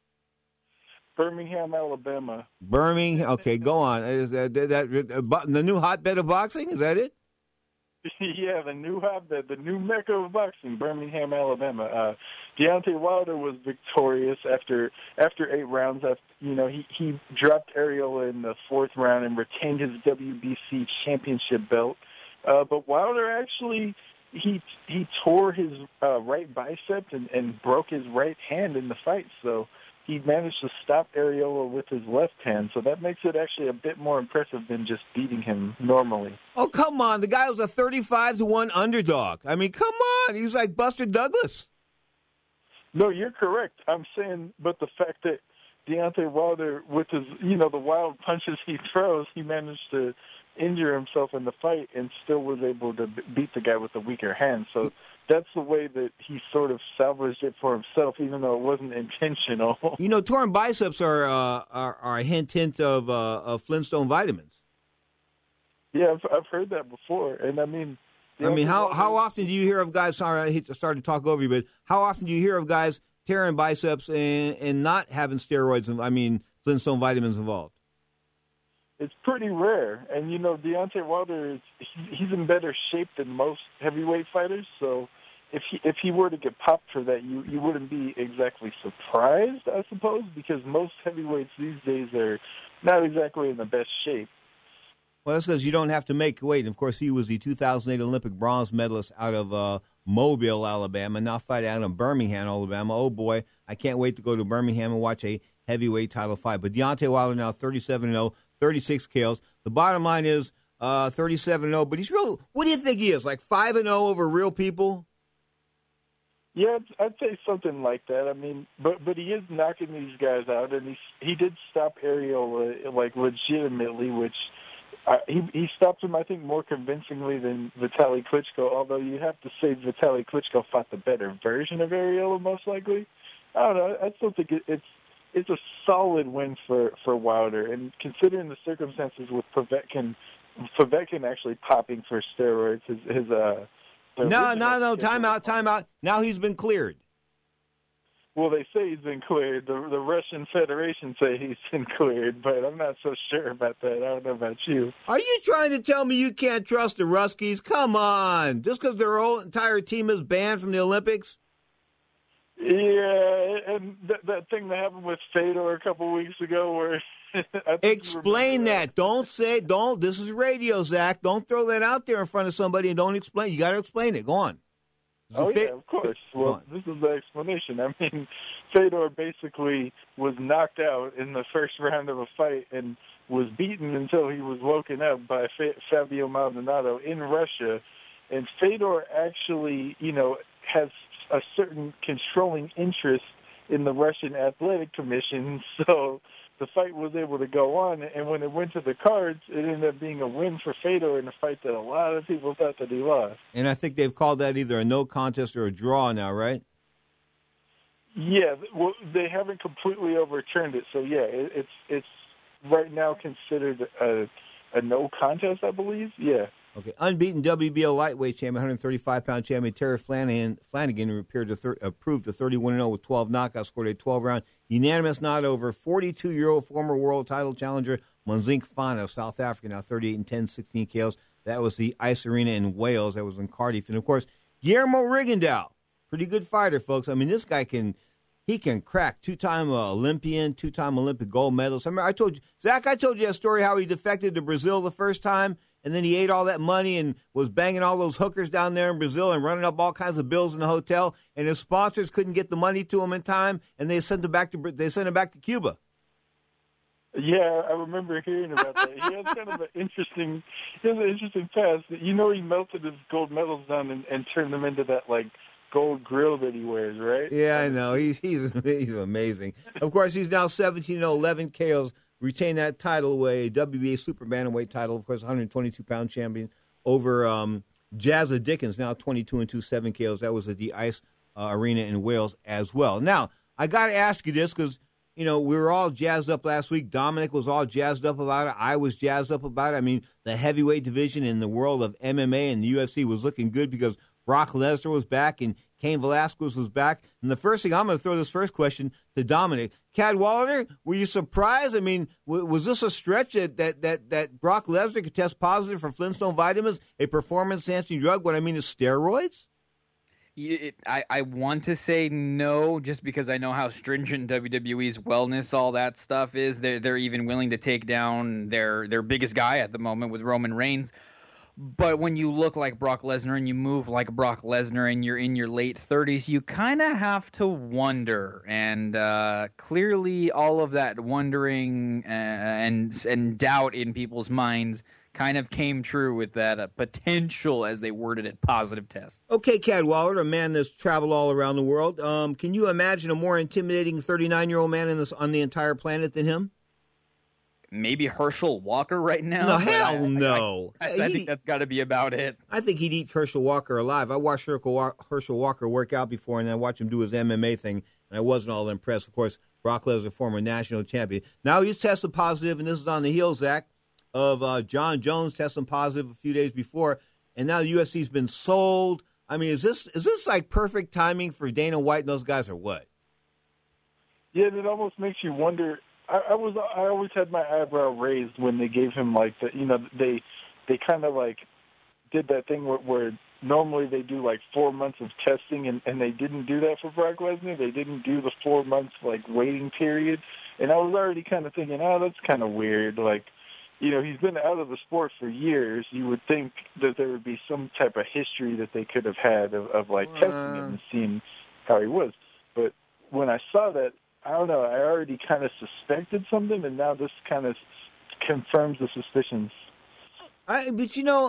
Birmingham, Alabama. Birmingham. Okay, go on. Is that, that, that, the new hotbed of boxing? Is that it? Yeah, the new hotbed, the new Mecca of boxing, Birmingham, Alabama. Uh, Deontay Wilder was victorious after after eight rounds. After, you know, he he dropped Arreola in the fourth round and retained his W B C championship belt. Uh, but Wilder actually he he tore his uh, right bicep and, and broke his right hand in the fight. So he managed to stop Arreola with his left hand, so that makes it actually a bit more impressive than just beating him normally. Oh, come on. The guy was a thirty-five to one underdog. I mean, come on. He was like Buster Douglas. No, you're correct. I'm saying, but the fact that Deontay Wilder, with his, you know, the wild punches he throws, he managed to injure himself in the fight and still was able to beat the guy with the weaker hand. So that's the way that he sort of salvaged it for himself, even though it wasn't intentional. You know, torn biceps are uh, are, are a hint hint of uh, of Flintstone vitamins. Yeah, I've, I've heard that before, and I mean, I mean, how how often do you hear of guys? Sorry, I hate to start to talk over you, but how often do you hear of guys tearing biceps and and not having steroids? I mean, Flintstone vitamins involved. It's pretty rare, and you know, Deontay Wilder is he's in better shape than most heavyweight fighters. So, if he if he were to get popped for that, you you wouldn't be exactly surprised, I suppose, because most heavyweights these days are not exactly in the best shape. Well, that's because you don't have to make weight. And of course, he was the two thousand eight Olympic bronze medalist out of uh, Mobile, Alabama, now fighting out of Birmingham, Alabama. Oh boy, I can't wait to go to Birmingham and watch a heavyweight title fight. But Deontay Wilder now thirty-seven and oh. thirty-six kills. The bottom line is uh, thirty-seven and oh, but he's real. What do you think he is? Like five and oh over real people? Yeah, I'd, I'd say something like that. I mean, but but he is knocking these guys out, and he he did stop Arreola like legitimately, which uh, he he stopped him I think more convincingly than Vitaly Klitschko. Although you have to say Vitaly Klitschko fought the better version of Arreola, most likely. I don't know. I still think it, it's. It's a solid win for, for Wilder, and considering the circumstances with Povetkin, Povetkin actually popping for steroids, his, his uh. No, no, no, time out, time out. Now he's been cleared. Well, they say he's been cleared. The the Russian Federation say he's been cleared, but I'm not so sure about that. I don't know about you. Are you trying to tell me you can't trust the Ruskies? Come on, just because their whole entire team is banned from the Olympics? Yeah, and that, that thing that happened with Fedor a couple weeks ago where... Explain that. Don't say, don't, this is radio, Zach. Don't throw that out there in front of somebody and don't explain. You got to explain it. Go on. Oh, yeah, of course. Well, this is the explanation. I mean, Fedor basically was knocked out in the first round of a fight and was beaten until he was woken up by Fabio Maldonado in Russia. And Fedor actually, you know, has a certain controlling interest in the Russian Athletic Commission, so the fight was able to go on, and when it went to the cards, it ended up being a win for Fedor in a fight that a lot of people thought that he lost. And I think they've called that either a no contest or a draw now, right? Yeah, well, they haven't completely overturned it, so yeah, it, it's it's right now considered a, a no contest, I believe, yeah. Okay, unbeaten W B O lightweight champion, one thirty-five pound champion Terry Flanagan, Flanagan who appeared to thir- approved to thirty-one and oh with twelve knockouts, scored a twelve-round unanimous nod over forty-two-year-old former world title challenger Monzink Fana of South Africa, now thirty-eight and ten, sixteen K Os. That was the Ice Arena in Wales. That was in Cardiff. And, of course, Guillermo Rigondeaux, pretty good fighter, folks. I mean, this guy can he can crack. Two-time uh, Olympian, two-time Olympic gold medalist. I remember I told you, Zach, I told you that story how he defected to Brazil the first time, and then he ate all that money and was banging all those hookers down there in Brazil and running up all kinds of bills in the hotel. And his sponsors couldn't get the money to him in time, and they sent him back to they sent him back to Cuba. Yeah, I remember hearing about that. He has kind of an interesting, he has an interesting past. You know, he melted his gold medals down and, and turned them into that like gold grill that he wears, right? Yeah, I know. He's he's he's amazing. Of course, he's now seventeen and oh, eleven K Os. Retained that title away, W B A super bantamweight title, of course, one twenty-two pound champion over um, Jazza Dickens, now twenty-two and two, seven K Os. That was at the Ice uh, Arena in Wales as well. Now, I got to ask you this because, you know, we were all jazzed up last week. Dominic was all jazzed up about it. I was jazzed up about it. I mean, the heavyweight division in the world of M M A and the U F C was looking good because Brock Lesnar was back and Cain Velasquez was back. And the first thing, I'm going to throw this first question to Dominic. Cadwalader, were you surprised? I mean, w- was this a stretch that, that, that, that Brock Lesnar could test positive for Flintstone vitamins, a performance-enhancing drug? What I mean is steroids? It, I, I want to say no, just because I know how stringent W W E's wellness, all that stuff is. They're, they're even willing to take down their, their biggest guy at the moment with Roman Reigns. But when you look like Brock Lesnar and you move like Brock Lesnar and you're in your late thirties, you kind of have to wonder. And uh, clearly all of that wondering uh, and and doubt in people's minds kind of came true with that uh, potential, as they worded it, positive test. Okay, Cadwalader, a man that's traveled all around the world. Um, can you imagine a more intimidating thirty-nine-year-old man in this, on the entire planet than him? Maybe Herschel Walker right now. No, hell I, no. I, I, I think that's got to be about it. I think he'd eat Herschel Walker alive. I watched Herschel Walker work out before, and I watched him do his M M A thing, and I wasn't all impressed. Of course, Brock Lesnar, former national champion. Now he's tested positive, and this is on the heels, Zach, of uh, John Jones testing positive a few days before, and now the U F C's been sold. I mean, is this is this like perfect timing for Dana White and those guys, or what? Yeah, it almost makes you wonder. I, I was I always had my eyebrow raised when they gave him like the you know they they kind of like did that thing where, where normally they do like four months of testing and, and they didn't do that for Brock Lesnar. They didn't do the four months like waiting period, and I was already kind of thinking, oh, that's kind of weird. Like, you know, he's been out of the sport for years. You would think that there would be some type of history that they could have had of, of like uh... testing him and seeing how he was. But when I saw that, I don't know, I already kind of suspected something, and now this kind of confirms the suspicions. I, but, you know,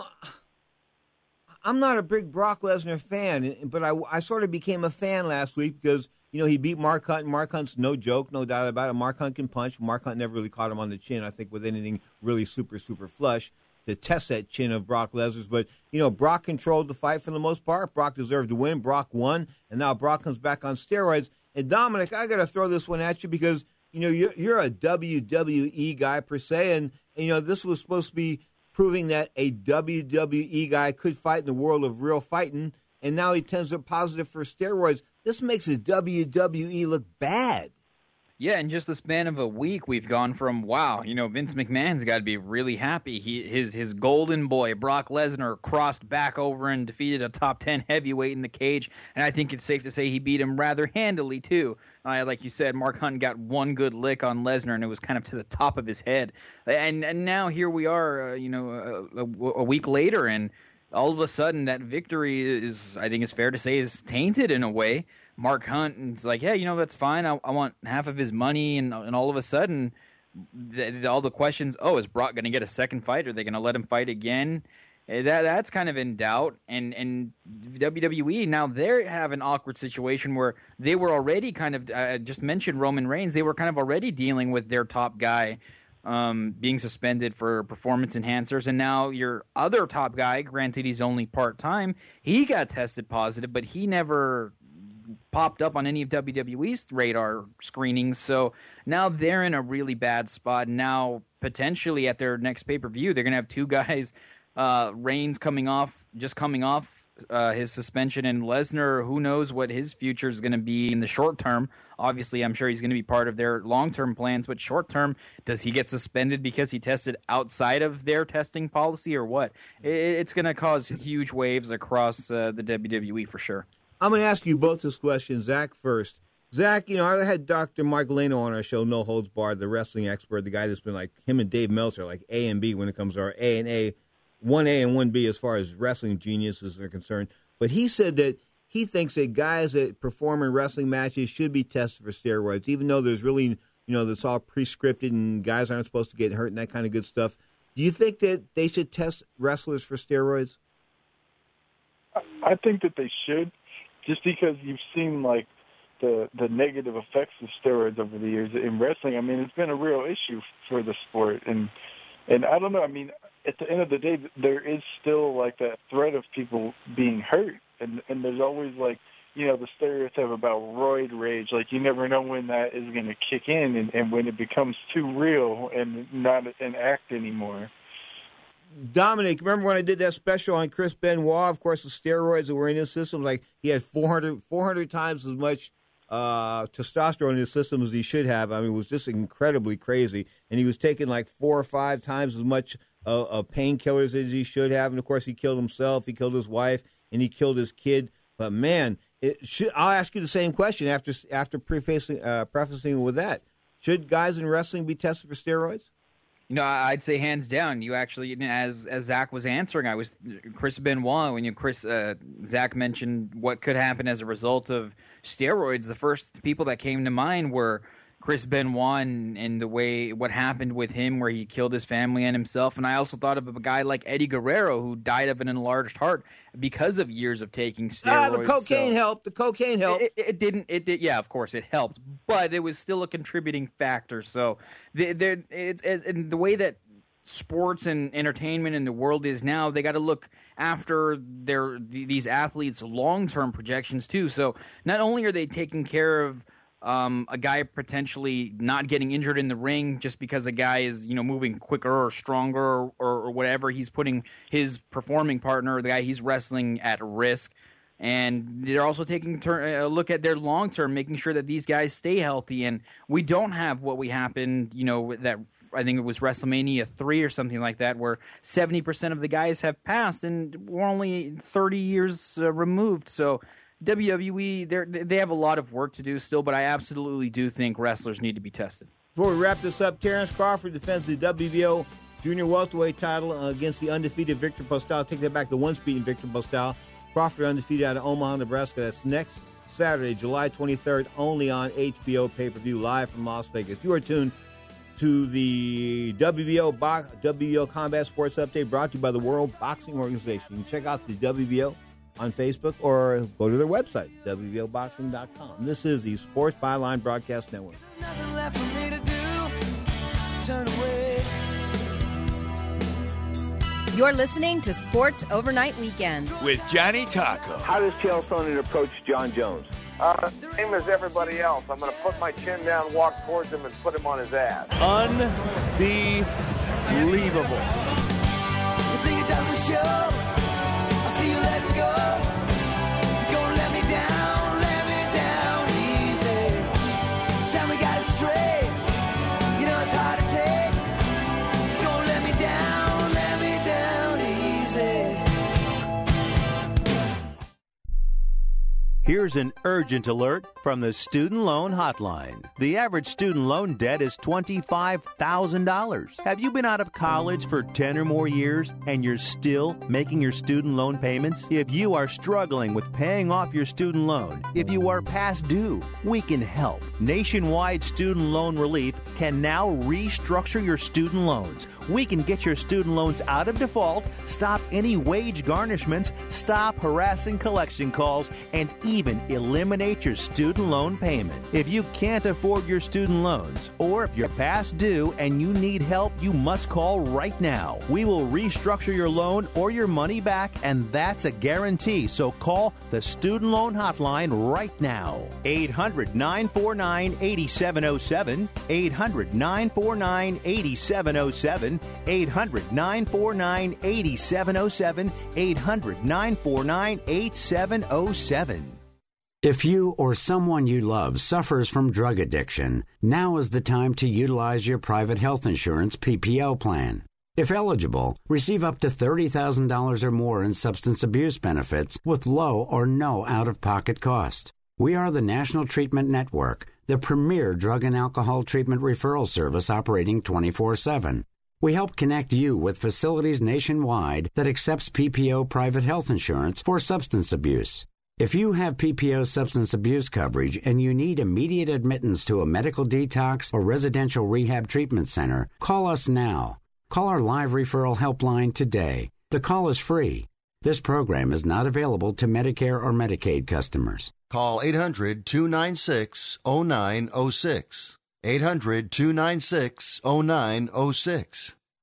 I'm not a big Brock Lesnar fan, but I, I sort of became a fan last week because, you know, he beat Mark Hunt. Mark Hunt's no joke, no doubt about it. Mark Hunt can punch. Mark Hunt never really caught him on the chin, I think, with anything really super, super flush to test that chin of Brock Lesnar's. But, you know, Brock controlled the fight for the most part. Brock deserved to win. Brock won, and now Brock comes back on steroids. And, Dominic, I got to throw this one at you because, you know, you're, you're a W W E guy per se, and, and, you know, this was supposed to be proving that a W W E guy could fight in the world of real fighting, and now he turns up positive for steroids. This makes the W W E look bad. Yeah, in just the span of a week, we've gone from, wow, you know, Vince McMahon's got to be really happy. He his his golden boy, Brock Lesnar, crossed back over and defeated a top ten heavyweight in the cage, and I think it's safe to say he beat him rather handily, too. Uh, like you said, Mark Hunt got one good lick on Lesnar, and it was kind of to the top of his head. And and now here we are, uh, you know, a, a, a week later, and all of a sudden that victory is, I think it's fair to say, is tainted in a way. Mark Hunt is like, yeah, you know, that's fine. I, I want half of his money, and and all of a sudden, the, the, all the questions. Oh, is Brock going to get a second fight? Are they going to let him fight again? That that's kind of in doubt. And and W W E now they have an awkward situation where they were already kind of I just mentioned Roman Reigns. They were kind of already dealing with their top guy um, being suspended for performance enhancers, and now your other top guy, granted he's only part time, he got tested positive, but he never popped up on any of W W E's radar screenings. So now they're in a really bad spot. Now, potentially at their next pay-per-view, they're going to have two guys, uh, Reigns coming off, just coming off uh, his suspension, and Lesnar, who knows what his future is going to be in the short term. Obviously, I'm sure he's going to be part of their long-term plans, but short term, does he get suspended because he tested outside of their testing policy or what? It's going to cause huge waves across uh, the W W E for sure. I'm going to ask you both this question. Zach first. Zach, you know, I had Doctor Mike Leno on our show, No Holds Barred, the wrestling expert, the guy that's been like him and Dave Meltzer, like A and B when it comes to our A and A, one A and one B as far as wrestling geniuses are concerned. But he said that he thinks that guys that perform in wrestling matches should be tested for steroids, even though there's really, you know, that's all pre-scripted and guys aren't supposed to get hurt and that kind of good stuff. Do you think that they should test wrestlers for steroids? I think that they should. Just because you've seen, like, the the negative effects of steroids over the years in wrestling. I mean, it's been a real issue for the sport. And, and I don't know, I mean, at the end of the day, there is still like that threat of people being hurt, and and there's always like, you know, the stereotype about roid rage. Like, you never know when that is going to kick in, and, and when it becomes too real and not an act anymore. Dominic, remember when I did that special on Chris Benoit? Of course, the steroids that were in his system, like he had four hundred, four hundred times as much uh, testosterone in his system as he should have. I mean, it was just incredibly crazy. And he was taking like four or five times as much uh, of painkillers as he should have. And, of course, he killed himself, he killed his wife, and he killed his kid. But, man, it should, I'll ask you the same question after after prefacing, uh, prefacing with that. Should guys in wrestling be tested for steroids? You know, I'd say hands down. You actually, as as Zach was answering, I was Chris Benoit. When you Chris uh, Zach mentioned what could happen as a result of steroids, the first people that came to mind were Chris Benoit and, and the way what happened with him, where he killed his family and himself. And I also thought of a guy like Eddie Guerrero, who died of an enlarged heart because of years of taking steroids. Ah, the cocaine so helped. The cocaine helped. It, it, it didn't. It did. Yeah, of course, it helped, but it was still a contributing factor. So, there, it's and the way that sports and entertainment in the world is now, they got to look after their these athletes' long-term projections too. So, not only are they taking care of Um, a guy potentially not getting injured in the ring just because a guy is, you know, moving quicker or stronger or, or, or whatever. He's putting his performing partner, the guy he's wrestling, at risk. And they're also taking a look at their long term, making sure that these guys stay healthy. And we don't have what we happened, you know, that I think it was WrestleMania three or something like that, where seventy percent of the guys have passed, and we're only thirty years uh, removed. So W W E, they have a lot of work to do still, but I absolutely do think wrestlers need to be tested. Before we wrap this up, Terrence Crawford defends the W B O Junior Welterweight title against the undefeated Victor Postal. Take that back, the once-beaten Victor Postal. Crawford undefeated out of Omaha, Nebraska. That's next Saturday, July twenty-third, only on H B O pay-per-view, live from Las Vegas. You are tuned to the W B O, Bo- W B O Combat Sports Update, brought to you by the World Boxing Organization. You can check out the W B O on Facebook or go to their website, W B O boxing dot com. This is the Sports Byline Broadcast Network. Nothing left for me to do. Turn away. You're listening to Sports Overnight Weekend with Johnny Taco. How does Chael Sonnen approach John Jones? Uh, same as everybody else. I'm going to put my chin down, walk towards him, and put him on his ass. Unbelievable. You think it doesn't show? I feel letting go. You're gonna let me down, let me down easy. This time we got it straight. You know it's hard to take. You're gonna let me down, let me down easy. Here's an urgent alert from the Student Loan Hotline. The average student loan debt is twenty-five thousand dollars. Have you been out of college for ten or more years and you're still making your student loan payments? If you are struggling with paying off your student loan, if you are past due, we can help. Nationwide Student Loan Relief can now restructure your student loans. We can get your student loans out of default, stop any wage garnishments, stop harassing collection calls, and even eliminate your student loan payment. If you can't afford your student loans, or if you're past due and you need help, you must call right now. We will restructure your loan or your money back, and that's a guarantee. So call the Student Loan Hotline right now. eight hundred, nine four nine, eight seven zero seven. eight hundred, nine four nine, eight seven zero seven. eight hundred, nine four nine, eight seven zero seven. eight hundred, nine four nine, eight seven zero seven. If you or someone you love suffers from drug addiction, now is the time to utilize your private health insurance P P O plan. If eligible, receive up to thirty thousand dollars or more in substance abuse benefits with low or no out-of-pocket cost. We are the National Treatment Network, the premier drug and alcohol treatment referral service operating twenty-four seven. We help connect you with facilities nationwide that accepts P P O private health insurance for substance abuse. If you have P P O substance abuse coverage and you need immediate admittance to a medical detox or residential rehab treatment center, call us now. Call our live referral helpline today. The call is free. This program is not available to Medicare or Medicaid customers. Call eight hundred, two nine six, zero nine zero six. eight hundred, two nine six, zero nine zero six.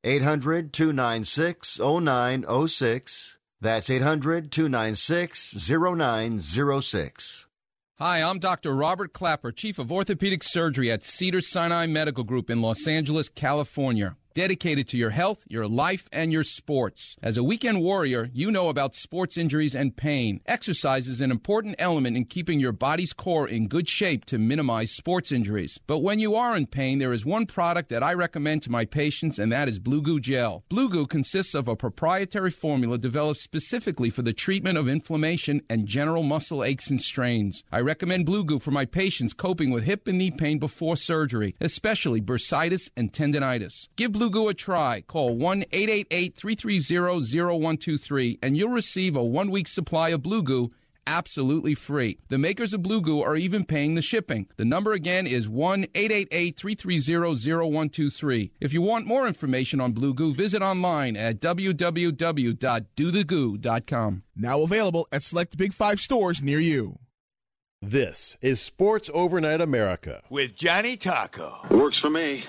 eight hundred, two nine six, oh nine oh six. That's eight hundred, two nine six, oh nine oh six. Hi, I'm Doctor Robert Clapper, Chief of Orthopedic Surgery at Cedars-Sinai Medical Group in Los Angeles, California. Dedicated to your health, your life, and your sports. As a weekend warrior, you know about sports injuries and pain. Exercise is an important element in keeping your body's core in good shape to minimize sports injuries. But when you are in pain, there is one product that I recommend to my patients, and that is Blue Goo Gel. Blue Goo consists of a proprietary formula developed specifically for the treatment of inflammation and general muscle aches and strains. I recommend Blue Goo for my patients coping with hip and knee pain before surgery, especially bursitis and tendinitis. Give Blue Goo a try. Call one eight eight eight, three three zero, zero one two three and you'll receive a one-week supply of Blue Goo absolutely free. The makers of Blue Goo are even paying the shipping. The number again is one eight eight eight, three three zero, zero one two three. If you want more information on Blue Goo, visit online at w w w dot do the goo dot com. Now available at select Big Five stores near you. This is Sports Overnight America with Johnny Taco. Works for me.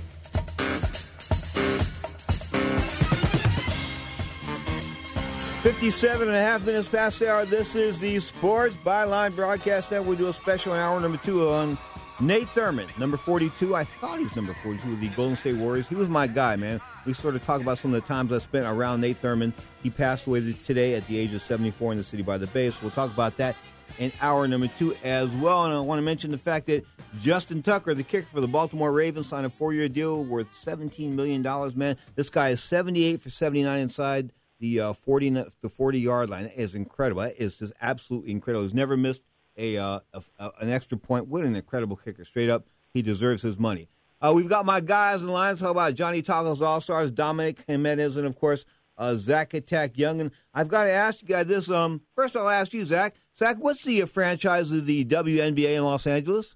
fifty-seven and a half minutes past the hour. This is the Sports Byline broadcast. That we do a special hour number two on Nate Thurmond, number forty-two. I thought he was number forty-two of the Golden State Warriors. He was my guy, man. We sort of talk about some of the times I spent around Nate Thurmond. He passed away today at the age of seventy-four in the city by the Bay. So we'll talk about that in hour number two as well. And I want to mention the fact that Justin Tucker, the kicker for the Baltimore Ravens, signed a four-year deal worth seventeen million dollars, man. This guy is seventy-eight for seventy-nine inside the uh, forty the forty-yard line. That is incredible. That is just absolutely incredible. He's never missed a, uh, a, a an extra point. What an incredible kicker. Straight up, he deserves his money. Uh, we've got my guys in line. Talk about Johnny Taco's All-Stars, Dominic Jimenez, and, of course, uh, Zach Attack Young. And I've got to ask you guys this. Um, First, I'll ask you, Zach. Zach, what's the uh, franchise of the W N B A in Los Angeles?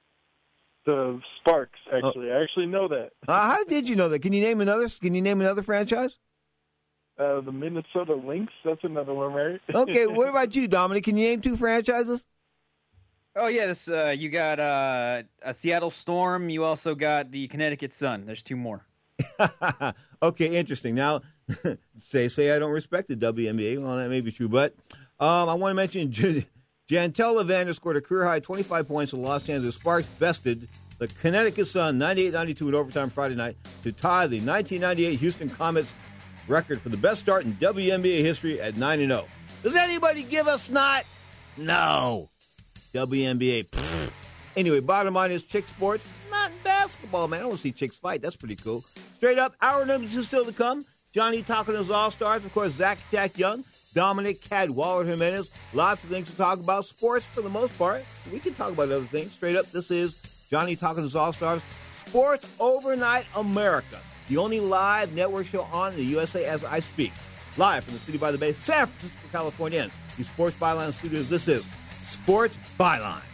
The Sparks, actually. Oh. I actually know that. uh, how did you know that? Can you name another? Can you name another franchise? Uh, the Minnesota Lynx, that's another one, right? Okay, what about you, Dominic? Can you name two franchises? Oh, yeah, this, uh, you got uh, a Seattle Storm. You also got the Connecticut Sun. There's two more. Okay, interesting. Now, say say I don't respect the W N B A. Well, that may be true, but um, I want to mention J- Jantel Levander scored a career-high twenty-five points for the Los Angeles Sparks, bested the Connecticut Sun ninety-eight ninety-two in overtime Friday night to tie the nineteen ninety-eight Houston Comets record for the best start in W N B A history at nine and oh. Does anybody give a snot? No. W N B A. Pfft. Anyway, bottom line is chick sports, not in basketball, man. I want to see chicks fight. That's pretty cool. Straight up, hour number two still to come. Johnny talking to his All-Stars. Of course, Zach Attack Young, Dominic Cadwallader Jimenez. Lots of things to talk about. Sports for the most part. We can talk about other things. Straight up, this is Johnny talking to his All-Stars. Sports Overnight America. The only live network show on in the U S A as I speak. Live from the city by the Bay, San Francisco, California. In the Sports Byline Studios, this is Sports Byline.